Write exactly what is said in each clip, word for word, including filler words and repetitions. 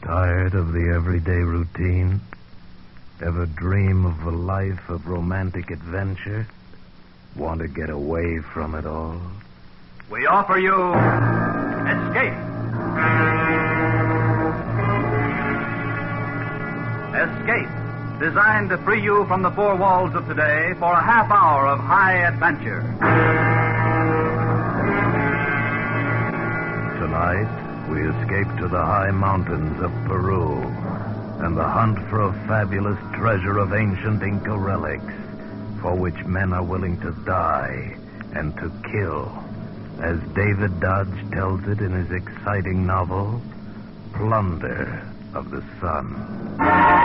Tired of the everyday routine? Ever dream of a life of romantic adventure? Want to get away from it all? We offer you Escape. Escape, designed to free you from the four walls of today for a half hour of high adventure. Tonight, we escape to the high mountains of Peru and the hunt for a fabulous treasure of ancient Inca relics for which men are willing to die and to kill, as David Dodge tells it in his exciting novel, Plunder of the Sun.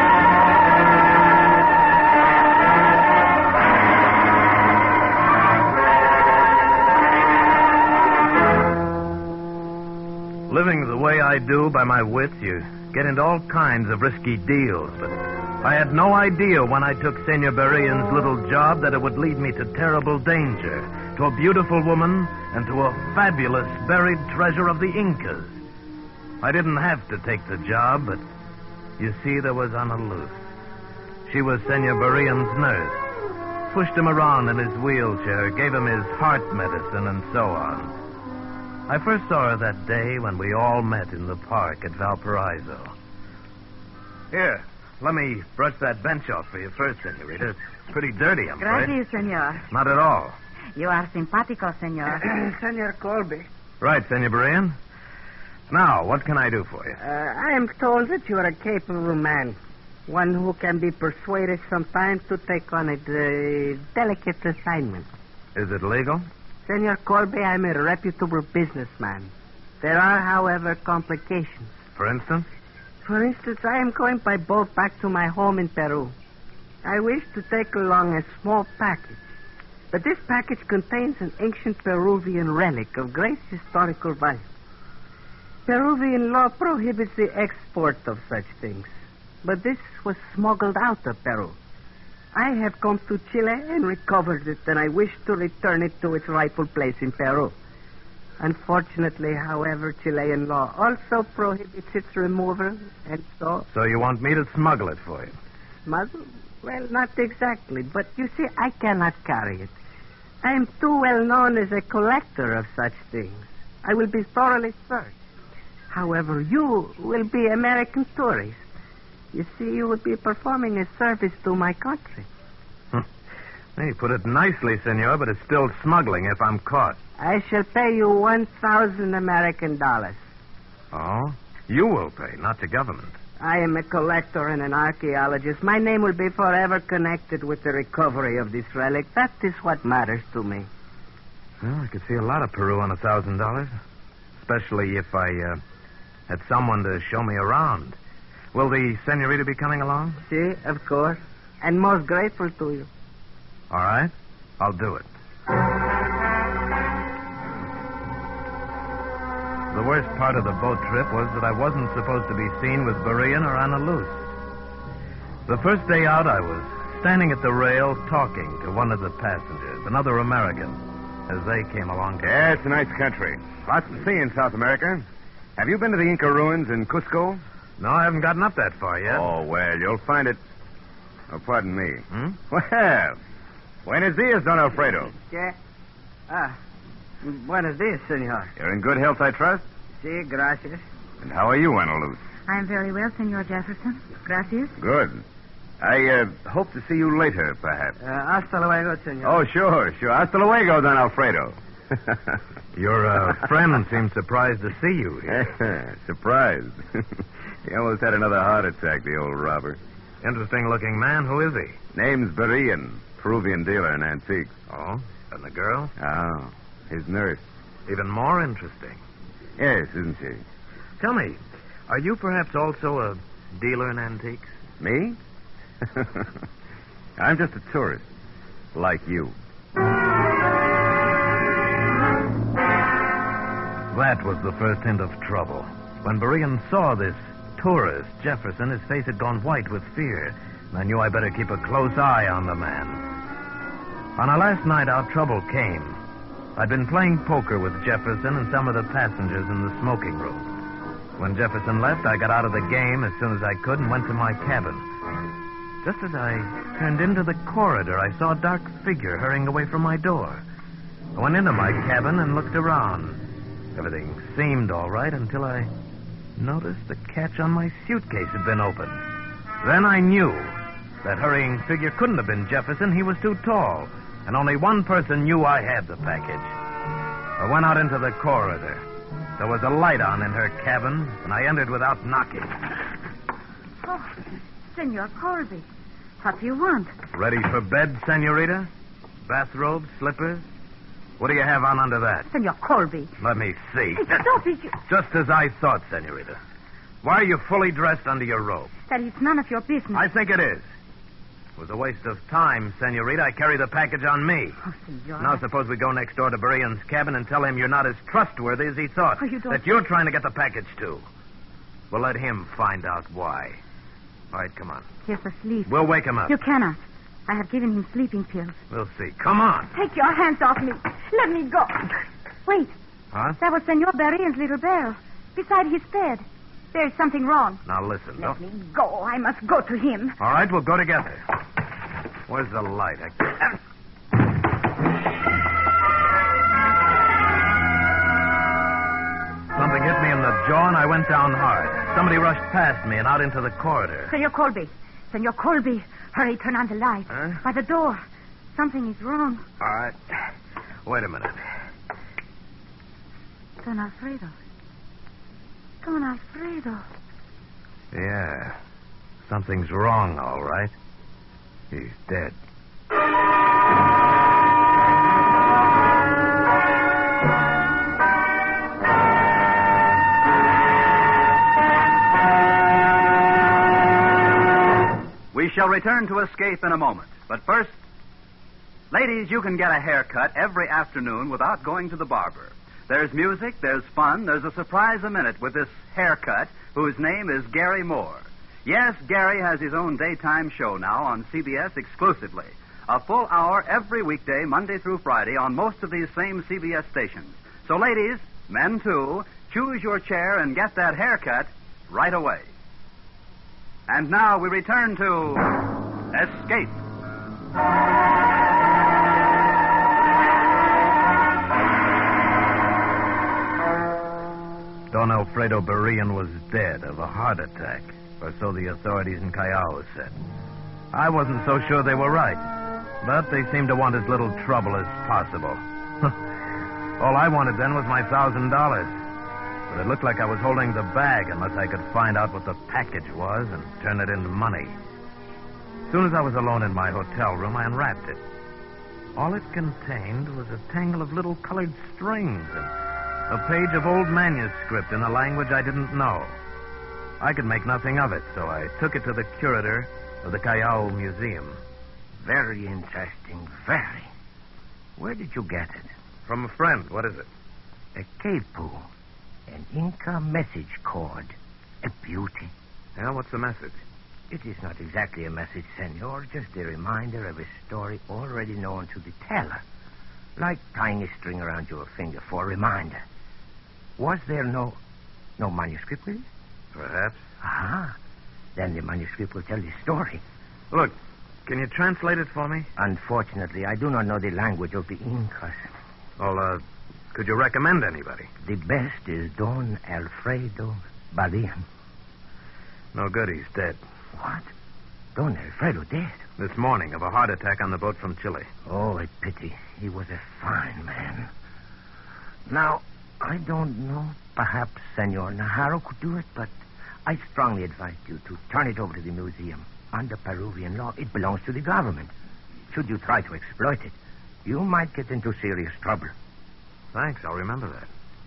Living the way I do by my wits, you get into all kinds of risky deals, but I had no idea when I took Senor Berrien's little job that it would lead me to terrible danger, to a beautiful woman, and to a fabulous buried treasure of the Incas. I didn't have to take the job, but you see, there was Ana Luz. She was Senor Berrien's nurse, pushed him around in his wheelchair, gave him his heart medicine, and so on. I first saw her that day when we all met in the park at Valparaiso. Here, let me brush that bench off for you first, Senorita. It's pretty dirty, I'm afraid. Gracias, senor. Not at all. You are simpático, senor. Senor Colby. Right, Senor Berrien. Now, what can I do for you? Uh, I am told that you are a capable man. One who can be persuaded sometimes to take on a uh, delicate assignment. Is it legal? Senor Colby, I'm a reputable businessman. There are, however, complications. For instance? For instance, I am going by boat back to my home in Peru. I wish to take along a small package. But this package contains an ancient Peruvian relic of great historical value. Peruvian law prohibits the export of such things. But this was smuggled out of Peru. I have come to Chile and recovered it, and I wish to return it to its rightful place in Peru. Unfortunately, however, Chilean law also prohibits its removal, and so... So you want me to smuggle it for you? Smuggle? Well, not exactly, but you see, I cannot carry it. I am too well known as a collector of such things. I will be thoroughly searched. However, you will be American tourists. You see, you would be performing a service to my country. Hey, you put it nicely, senor, but it's still smuggling if I'm caught. I shall pay you one thousand American dollars. Oh? You will pay, not the government. I am a collector and an archaeologist. My name will be forever connected with the recovery of this relic. That is what matters to me. Well, I could see a lot of Peru on a thousand dollars. Especially if I uh, had someone to show me around. Will the senorita be coming along? See, of course. And most grateful to you. All right. I'll do it. The worst part of the boat trip was that I wasn't supposed to be seen with Berrien or Ana Luz. The first day out, I was standing at the rail talking to one of the passengers, another American, as they came along. Yeah, it's a nice country. Lots to see in South America. Have you been to the Inca ruins in Cusco? No, I haven't gotten up that far yet. Oh, well, you'll find it... Oh, pardon me. Hmm? Well, buenos dias, Don Alfredo. Yeah. Ah, buenos dias, senor. You're in good health, I trust? Si, gracias. And how are you, Ana Luz? I'm very well, Senor Jefferson. Gracias. Good. I uh, hope to see you later, perhaps. Uh, hasta luego, senor. Oh, sure, sure. Hasta luego, Don Alfredo. Your uh, friend seems surprised to see you here. Surprised? He almost had another heart attack, the old robber. Interesting-looking man. Who is he? Name's Berrien, Peruvian dealer in antiques. Oh, and the girl? Oh, his nurse. Even more interesting. Yes, isn't she? Tell me, are you perhaps also a dealer in antiques? Me? I'm just a tourist, like you. That was the first hint of trouble. When Berrien saw this tourist, Jefferson, his face had gone white with fear, and I knew I better keep a close eye on the man. On our last night out, trouble came. I'd been playing poker with Jefferson and some of the passengers in the smoking room. When Jefferson left, I got out of the game as soon as I could and went to my cabin. Just as I turned into the corridor, I saw a dark figure hurrying away from my door. I went into my cabin and looked around. Everything seemed all right until I noticed the catch on my suitcase had been opened. Then I knew that hurrying figure couldn't have been Jefferson. He was too tall, and only one person knew I had the package. I went out into the corridor. There was a light on in her cabin, and I entered without knocking. Oh, Senor Colby, what do you want? Ready for bed, senorita? Bathrobe, slippers? What do you have on under that? Senor Colby. Let me see. Stop it. You... Just as I thought, senorita. Why are you fully dressed under your robe? That it's none of your business. I think it is. It was a waste of time, senorita. I carry the package on me. Oh, senor. Now suppose we go next door to Berean's cabin and tell him you're not as trustworthy as he thought. Oh, you don't... That you're trying to get the package, too. We'll let him find out why. All right, come on. He's asleep. We'll wake him up. You cannot. I have given him sleeping pills. We'll see. Come on. Take your hands off me. Let me go. Wait. Huh? That was Senor Berean's little bell. Beside his bed. There's something wrong. Now listen. Let don't... me go. I must go to him. All right, we'll go together. Where's the light? I... Something hit me in the jaw, and I went down hard. Somebody rushed past me and out into the corridor. Senor Colby. Senor Colby. Hurry, turn on the light. Huh? By the door. Something is wrong. All right. Wait a minute. Don Alfredo. Don Alfredo. Yeah. Something's wrong, all right. He's dead. We shall return to Escape in a moment. But first, ladies, you can get a haircut every afternoon without going to the barber. There's music, there's fun, there's a surprise a minute with this haircut whose name is Gary Moore. Yes, Gary has his own daytime show now on C B S exclusively. A full hour every weekday, Monday through Friday, on most of these same C B S stations. So, ladies, men too, choose your chair and get that haircut right away. And now we return to Escape. Don Alfredo Berean was dead of a heart attack, or so the authorities in Callao said. I wasn't so sure they were right, but they seemed to want as little trouble as possible. All I wanted then was my thousand dollars. But it looked like I was holding the bag unless I could find out what the package was and turn it into money. As soon as I was alone in my hotel room, I unwrapped it. All it contained was a tangle of little colored strings and a page of old manuscript in a language I didn't know. I could make nothing of it, so I took it to the curator of the Callao Museum. Very interesting, very. Where did you get it? From a friend. What is it? A Kepu. An Inca message cord. A beauty. Yeah, what's the message? It is not exactly a message, senor, just a reminder of a story already known to the teller. Like tying a string around your finger for a reminder. Was there no no manuscript with it? Perhaps. Ah, then the manuscript will tell the story. Look, can you translate it for me? Unfortunately, I do not know the language of the Incas. Well, uh, could you recommend anybody? The best is Don Alfredo Berean. No good, he's dead. What? Don Alfredo dead? This morning of a heart attack on the boat from Chile. Oh, a pity. He was a fine man. Now, I don't know. Perhaps Senor Najarro could do it, but I strongly advise you to turn it over to the museum. Under Peruvian law, it belongs to the government. Should you try to exploit it, you might get into serious trouble. Thanks, I'll remember that.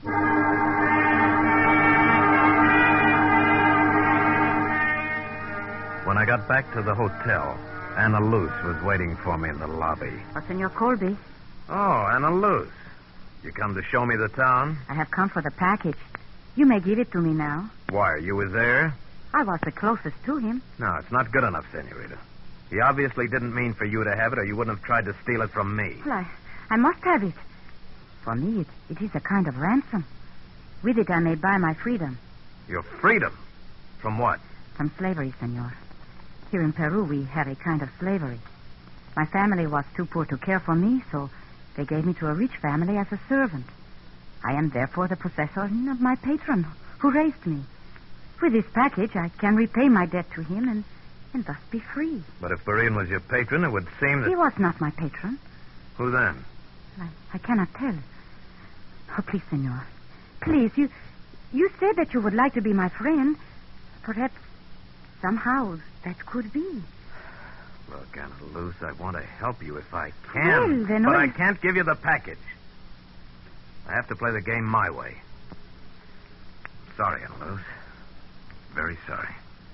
When I got back to the hotel, Anna Luce was waiting for me in the lobby. Oh, Senor Colby. Oh, Anna Luce. You come to show me the town? I have come for the package. You may give it to me now. Why, you was there? I was the closest to him. No, it's not good enough, senorita. He obviously didn't mean for you to have it, or you wouldn't have tried to steal it from me. Well, I, I must have it. For me, it, it is a kind of ransom. With it, I may buy my freedom. Your freedom? From what? From slavery, senor. Here in Peru, we have a kind of slavery. My family was too poor to care for me, so they gave me to a rich family as a servant. I am therefore the possessor of my patron, who raised me. With this package, I can repay my debt to him and, and thus be free. But if Berean was your patron, it would seem that... He was not my patron. Who then? I, I cannot tell. Oh, please, senor. Please, you, you said that you would like to be my friend. Perhaps somehow that could be. Look, Anna Luz, I want to help you if I can. Well, then but what- I can't give you the package. I have to play the game my way. Sorry, Anna Luz. Very sorry.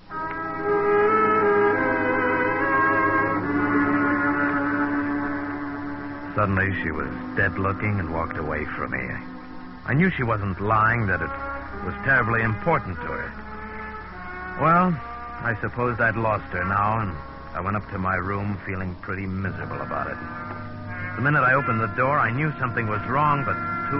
Suddenly, she was dead-looking and walked away from me. I knew she wasn't lying, that it was terribly important to her. Well, I supposed I'd lost her now, and I went up to my room feeling pretty miserable about it. The minute I opened the door, I knew something was wrong, but too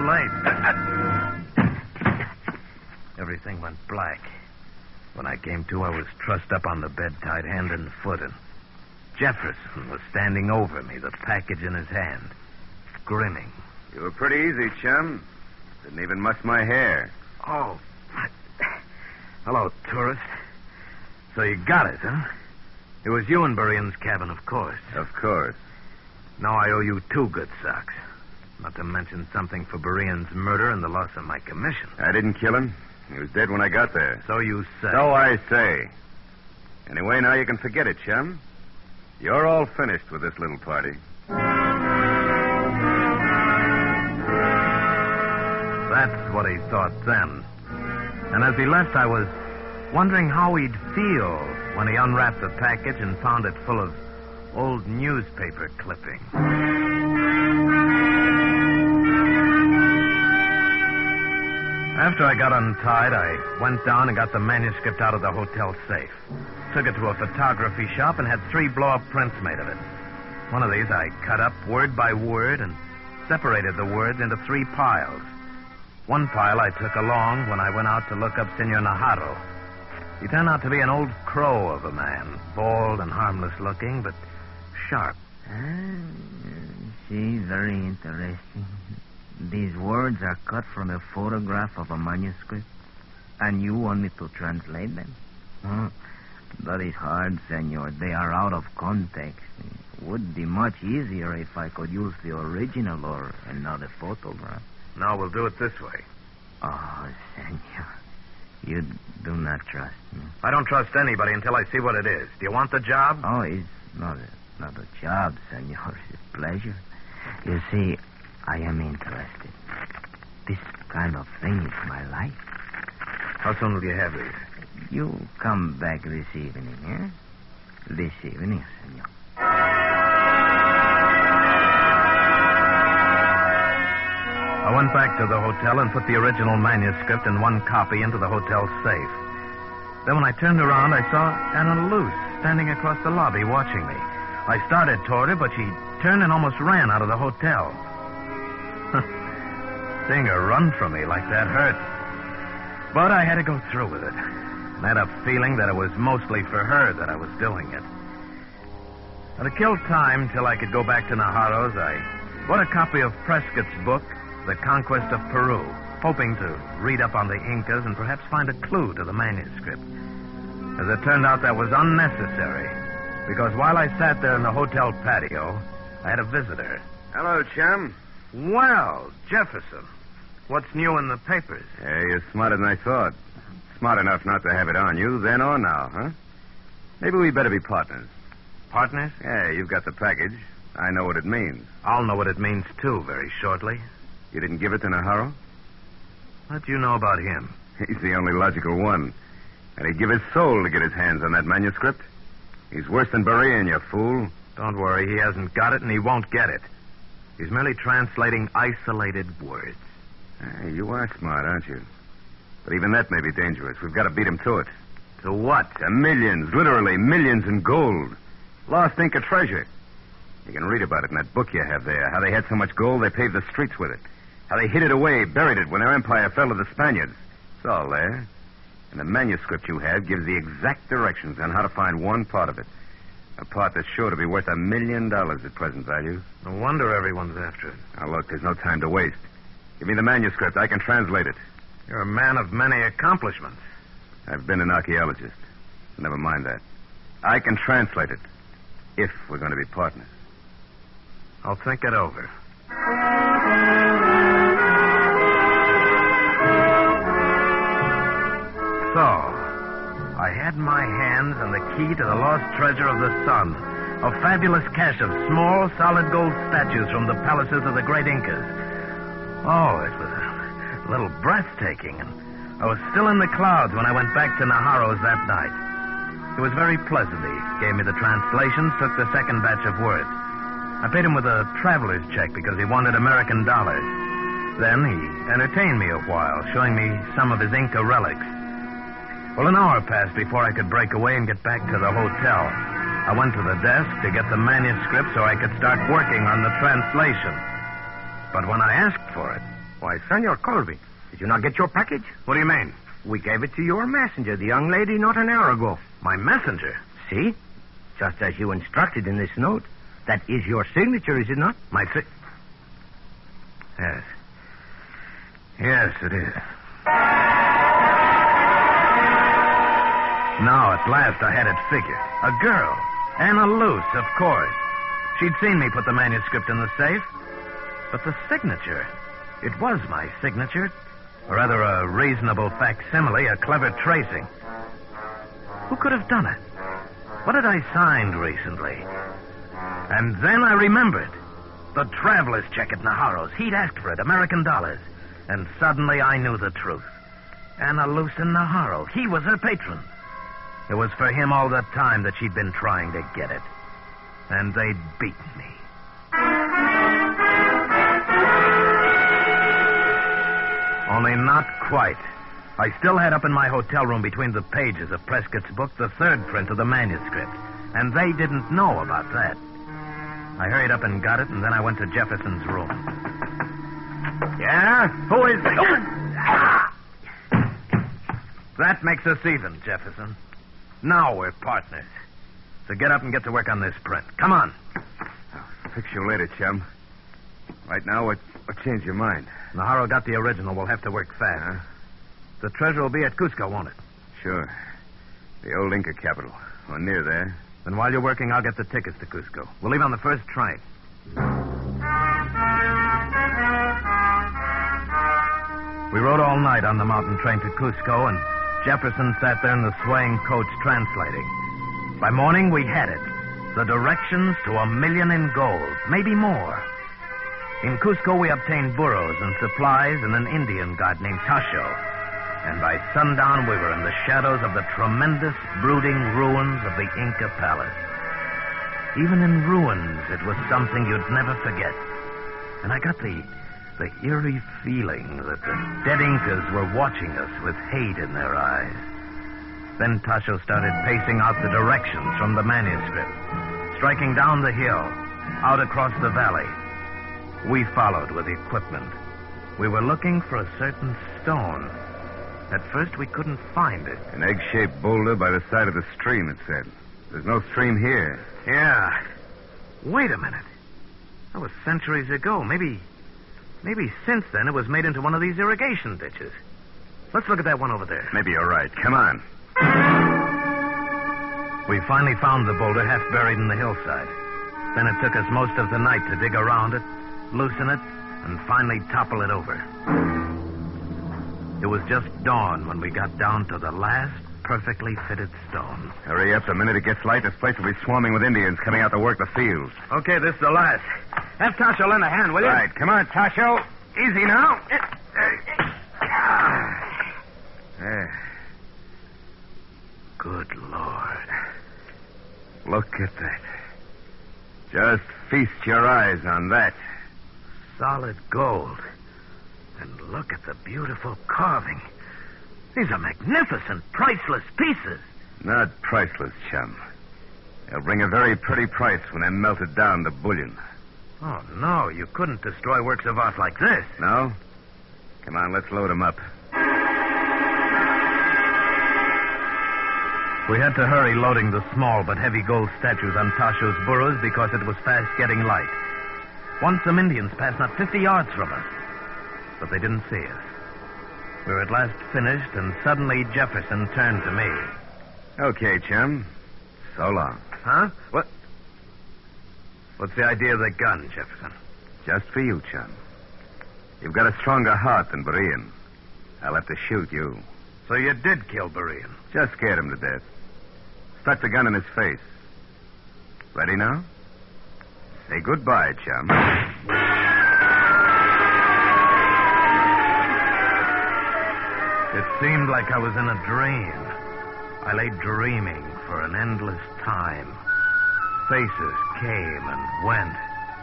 late. Everything went black. When I came to, I was trussed up on the bed, tied hand and foot, and Jefferson was standing over me, the package in his hand, grinning. You were pretty easy, chum. Didn't even muss my hair. Oh, hello, tourist. So you got it, huh? It was you in Berean's cabin, of course. Of course. Now I owe you two good socks. Not to mention something for Berean's murder and the loss of my commission. I didn't kill him. He was dead when I got there. So you say. So I say. Anyway, now you can forget it, chum. You're all finished with this little party. That's what he thought then. And as he left, I was wondering how he'd feel when he unwrapped the package and found it full of old newspaper clippings. After I got untied, I went down and got the manuscript out of the hotel safe. Took it to a photography shop and had three blow-up prints made of it. One of these I cut up word by word and separated the words into three piles. One pile I took along when I went out to look up Senor Najarro. He turned out to be an old crow of a man, bald and harmless looking, but sharp. Ah, see, very interesting. These words are cut from a photograph of a manuscript, and you want me to translate them? Huh? That is hard, senor. They are out of context. It would be much easier if I could use the original or another photograph. Now we'll do it this way. Oh, senor, you do not trust me. I don't trust anybody until I see what it is. Do you want the job? Oh, it's not a, not a job, senor. It's a pleasure. You see, I am interested. This kind of thing is my life. How soon will you have these? You come back this evening, eh? This evening, senor. I went back to the hotel and put the original manuscript and one copy into the hotel safe. Then when I turned around, I saw Anna Luz standing across the lobby watching me. I started toward her, but she turned and almost ran out of the hotel. Seeing her run from me like that hurt. But I had to go through with it. I had a feeling that it was mostly for her that I was doing it. And to kill time till I could go back to Najarro's, I bought a copy of Prescott's book, The Conquest of Peru, hoping to read up on the Incas and perhaps find a clue to the manuscript. As it turned out, that was unnecessary, because while I sat there in the hotel patio, I had a visitor. Hello, chum. Well, Jefferson, what's new in the papers? Hey, you're smarter than I thought. Smart enough not to have it on you, then or now, huh? Maybe we better be partners. Partners? Yeah, you've got the package. I know what it means. I'll know what it means, too, very shortly. You didn't give it to Najarro? What do you know about him? He's the only logical one. And he'd give his soul to get his hands on that manuscript. He's worse than Berean, you fool. Don't worry, he hasn't got it and he won't get it. He's merely translating isolated words. Hey, you are smart, aren't you? But even that may be dangerous. We've got to beat him to it. To what? To millions, literally millions in gold. Lost Inca treasure. You can read about it in that book you have there. How they had so much gold they paved the streets with it. How they hid it away, buried it when their empire fell to the Spaniards. It's all there. And the manuscript you have gives the exact directions on how to find one part of it. A part that's sure to be worth a million dollars at present value. No wonder everyone's after it. Now, look, there's no time to waste. Give me the manuscript. I can translate it. You're a man of many accomplishments. I've been an archaeologist. Never mind that. I can translate it. If we're going to be partners. I'll think it over. So, I had in my hands and the key to the lost treasure of the sun. A fabulous cache of small, solid gold statues from the palaces of the great Incas. Oh, it was a little breathtaking. And I was still in the clouds when I went back to Najaro's that night. It was very pleasant. He gave me the translations, took the second batch of words. I paid him with a traveler's check because he wanted American dollars. Then he entertained me a while, showing me some of his Inca relics. Well, an hour passed before I could break away and get back to the hotel. I went to the desk to get the manuscript so I could start working on the translation. But when I asked for it... Why, Senor Colby, did you not get your package? What do you mean? We gave it to your messenger, the young lady, not an hour ago. My messenger? See? Just as you instructed in this note. That is your signature, is it not? My si... Yes. Yes, it is. Now, at last, I had it figured. A girl. Anna Luce, of course. She'd seen me put the manuscript in the safe. But the signature... It was my signature. Or rather, a reasonable facsimile, a clever tracing. Who could have done it? What had I signed recently? And then I remembered. The traveler's check at Najaro's. He'd asked for it, American dollars. And suddenly I knew the truth. Anna Luce in Najaro. He was her patron. It was for him all the time that she'd been trying to get it. And they'd beaten me. Only not quite. I still had up in my hotel room between the pages of Prescott's book the third print of the manuscript. And they didn't know about that. I hurried up and got it, and then I went to Jefferson's room. Yeah? Who is it? That makes us even, Jefferson. Now we're partners. So get up and get to work on this print. Come on. I'll fix you later, chum. Right now, what, what changed your mind? Najaro got the original. We'll have to work fast. Huh? The treasure will be at Cusco, won't it? Sure. The old Inca capital. Or near there. Then while you're working, I'll get the tickets to Cusco. We'll leave on the first train. We rode all night on the mountain train to Cusco, and Jefferson sat there in the swaying coach translating. By morning, we had it. The directions to a million in gold, maybe more. In Cusco, we obtained burros and supplies and an Indian guide named Tasho. And by sundown, we were in the shadows of the tremendous, brooding ruins of the Inca palace. Even in ruins, it was something you'd never forget. And I got the, the eerie feeling that the dead Incas were watching us with hate in their eyes. Then Tasho started pacing out the directions from the manuscript, striking down the hill, out across the valley. We followed with equipment. We were looking for a certain stone. At first, we couldn't find it. An egg-shaped boulder by the side of the stream, it said. There's no stream here. Yeah. Wait a minute. That was centuries ago. Maybe... Maybe since then it was made into one of these irrigation ditches. Let's look at that one over there. Maybe you're right. Come on. We finally found the boulder half buried in the hillside. Then it took us most of the night to dig around it, loosen it, and finally topple it over. It was just dawn when we got down to the last perfectly fitted stone. Hurry up. The minute it gets light, this place will be swarming with Indians coming out to work the fields. Okay, this is the last. Have Tasho lend a hand, will you? Right. Come on, Tasho. Easy now. There. Good Lord. Look at that. Just feast your eyes on that. Solid gold. And look at the beautiful carving. These are magnificent, priceless pieces. Not priceless, chum. They'll bring a very pretty price when they're melted down to bullion. Oh, no, you couldn't destroy works of art like this. No? Come on, let's load them up. We had to hurry loading the small but heavy gold statues on Tasho's burros because it was fast getting light. Once some Indians passed not fifty yards from us, but they didn't see us. We were at last finished, and suddenly Jefferson turned to me. Okay, chum. So long. Huh? What? What's the idea of the gun, Jefferson? Just for you, chum. You've got a stronger heart than Berean. I'll have to shoot you. So you did kill Berean? Just scared him to death. Stuck the gun in his face. Ready now? Say goodbye, chum. It seemed like I was in a dream. I lay dreaming for an endless time. Faces came and went.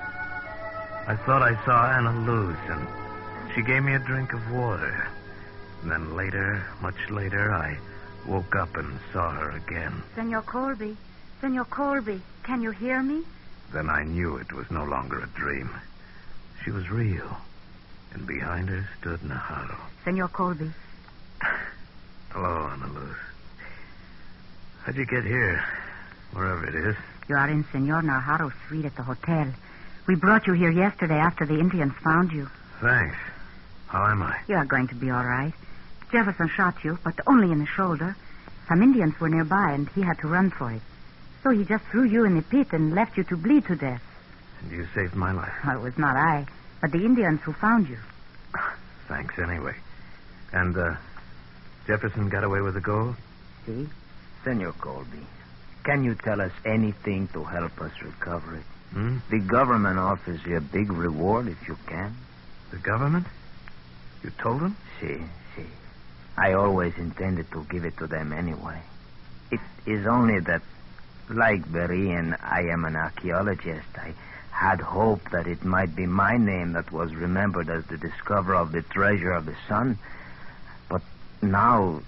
I thought I saw Anna Luz, and she gave me a drink of water. And then later, much later, I woke up and saw her again. Senor Colby, Senor Colby, can you hear me? Then I knew it was no longer a dream. She was real. And behind her stood Naharu. Senor Colby. Hello, Anna Luz. How'd you get here? Wherever it is. You are in Senor Naharu's suite at the hotel. We brought you here yesterday after the Indians found you. Thanks. How am I? You are going to be all right. Jefferson shot you, but only in the shoulder. Some Indians were nearby, and he had to run for it. So he just threw you in the pit and left you to bleed to death. And you saved my life. Well, it was not I, but the Indians who found you. Thanks anyway. And, uh, Jefferson got away with the gold? See? Senor Colby, can you tell us anything to help us recover it? Hmm? The government offers you a big reward if you can. The government? You told them? See, see. I always intended to give it to them anyway. It is only that, like Berean, I am an archaeologist. I had hoped that it might be my name that was remembered as the discoverer of the treasure of the sun. But now,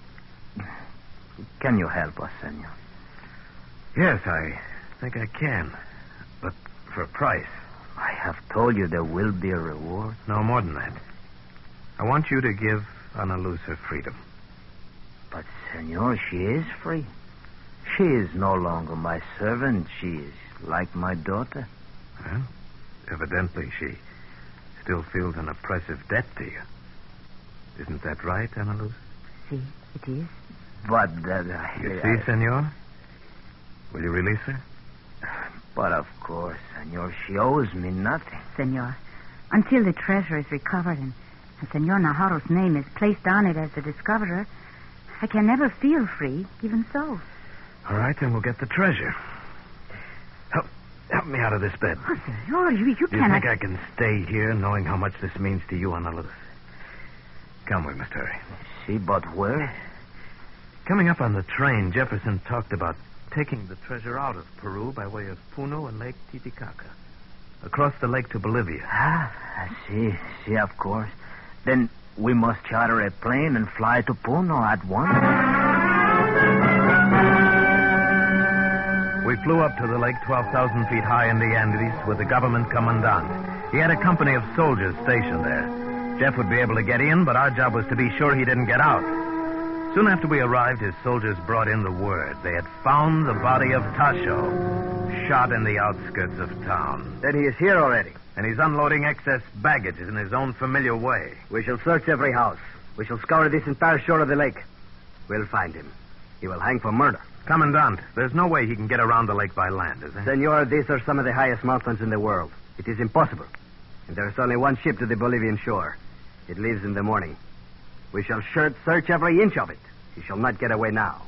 can you help us, senor? Yes, I think I can. But for a price. I have told you there will be a reward. No more than that. I want you to give Ana Luz her freedom. But, senor, she is free. She is no longer my servant. She is like my daughter. Well, evidently she still feels an oppressive debt to you. Isn't that right, Ana Luz? See, it is. But that... Uh, You I, see, senor? Will you release her? But of course, senor, she owes me nothing. Senor, until the treasure is recovered and, and Senor Naharu's name is placed on it as the discoverer, I can never feel free, even so. All right, then we'll get the treasure. Help, help me out of this bed. Oh, senor, you, you Do you cannot... think I can stay here knowing how much this means to you, Ana Luz? Come, we must hurry. See, but where? Coming up on the train, Jefferson talked about taking the treasure out of Peru by way of Puno and Lake Titicaca. Across the lake to Bolivia. Ah, I see. See, of course. Then we must charter a plane and fly to Puno at once. We flew up to the lake twelve thousand feet high in the Andes with the government commandant. He had a company of soldiers stationed there. Jeff would be able to get in, but our job was to be sure he didn't get out. Soon after we arrived, his soldiers brought in the word. They had found the body of Tasho, shot in the outskirts of town. Then he is here already. And he's unloading excess baggage in his own familiar way. We shall search every house. We shall scour this entire shore of the lake. We'll find him. He will hang for murder. Commandant, there's no way he can get around the lake by land, is there? Senor, these are some of the highest mountains in the world. It is impossible. And there is only one ship to the Bolivian shore. It leaves in the morning. We shall sure search every inch of it. He shall not get away now.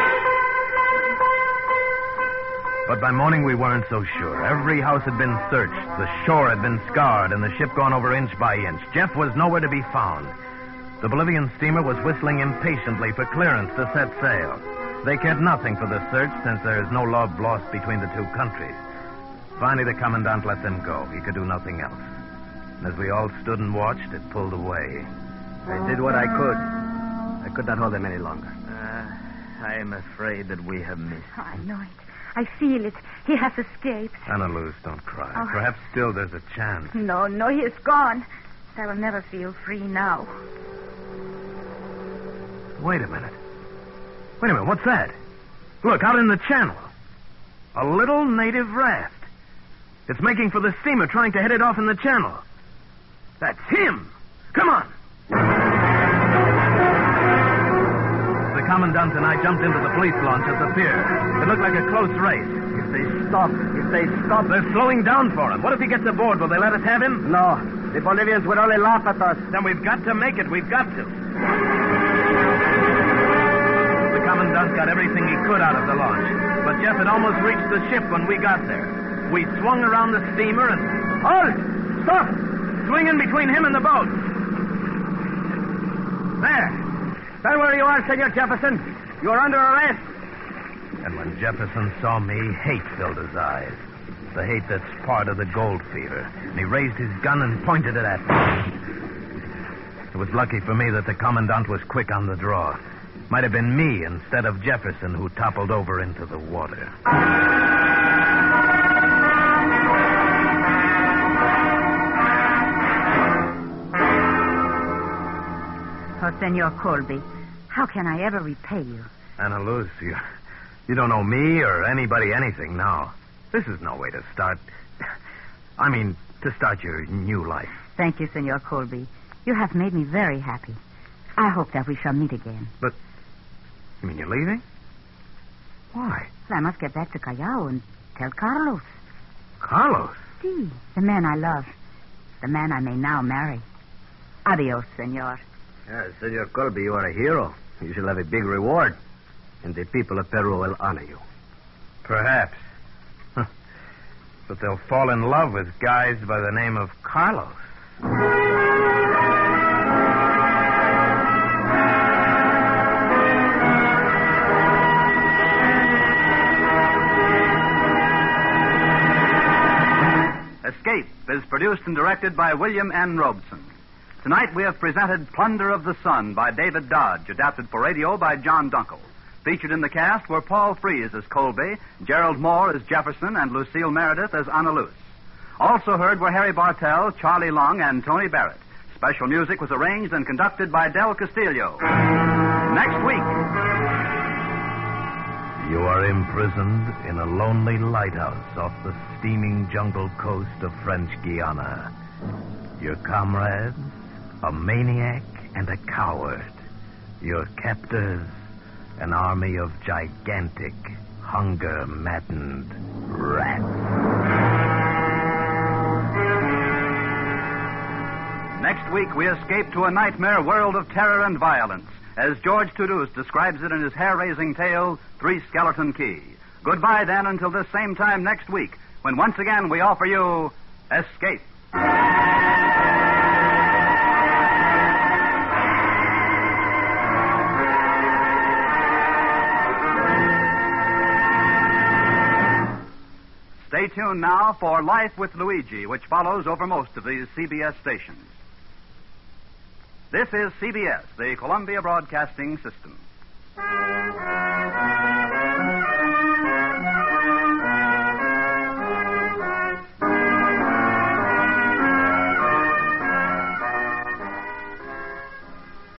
But by morning we weren't so sure. Every house had been searched. The shore had been scoured and the ship gone over inch by inch. Jeff was nowhere to be found. The Bolivian steamer was whistling impatiently for clearance to set sail. They cared nothing for the search since there is no love lost between the two countries. Finally, the commandant let them go. He could do nothing else. And as we all stood and watched, it pulled away. I did what I could. I could not hold them any longer. Uh, I am afraid that we have missed. Oh, I know it. I feel it. He has escaped. Ana Luz, don't cry. Oh. Perhaps still there's a chance. No, no, he is gone. I will never feel free now. Wait a minute. Wait a minute. What's that? Look, out in the channel. A little native raft. It's making for the steamer, trying to head it off in the channel. That's him. Come on. The commandant and I jumped into the police launch at the pier. It looked like a close race. If they stop, if they stop... They're slowing down for him. What if he gets aboard? Will they let us have him? No. The Bolivians would only laugh at us. Then we've got to make it. We've got to. The commandant got everything he could out of the launch. But Jeff had almost reached the ship when we got there. We swung around the steamer and... Halt! Stop! Swing in between him and the boat. There. There where you are, Senor Jefferson. You are under arrest. And when Jefferson saw me, hate filled his eyes. The hate that's part of the gold fever. And he raised his gun and pointed it at me. It was lucky for me that the commandant was quick on the draw. Might have been me instead of Jefferson who toppled over into the water. Oh, Senor Colby, how can I ever repay you? Ana Luz, you, you don't owe me or anybody anything now. This is no way to start. I mean, to start your new life. Thank you, Senor Colby. You have made me very happy. I hope that we shall meet again. But, you mean you're leaving? Why? Well, I must get back to Callao and tell Carlos. Carlos? Si, the man I love. The man I may now marry. Adios, senor. Yes, Senor Colby, you are a hero. You shall have a big reward. And the people of Peru will honor you. Perhaps. Huh. But they'll fall in love with guys by the name of Carlos. Escape is produced and directed by William N. Robeson. Tonight we have presented Plunder of the Sun by David Dodge, adapted for radio by John Dunkel. Featured in the cast were Paul Frees as Colby, Gerald Moore as Jefferson, and Lucille Meredith as Ana Luz. Also heard were Harry Bartell, Charlie Long, and Tony Barrett. Special music was arranged and conducted by Del Castillo. Next week... You are imprisoned in a lonely lighthouse off the steaming jungle coast of French Guiana. Your comrades, a maniac and a coward. Your captors, an army of gigantic, hunger-maddened rats. Next week, we escape to a nightmare world of terror and violence, as George Toulouse describes it in his hair-raising tale, Three Skeleton Key. Goodbye, then, until this same time next week, when once again we offer you Escape. Stay tuned now for Life with Luigi, which follows over most of these C B S stations. This is C B S, the Columbia Broadcasting System.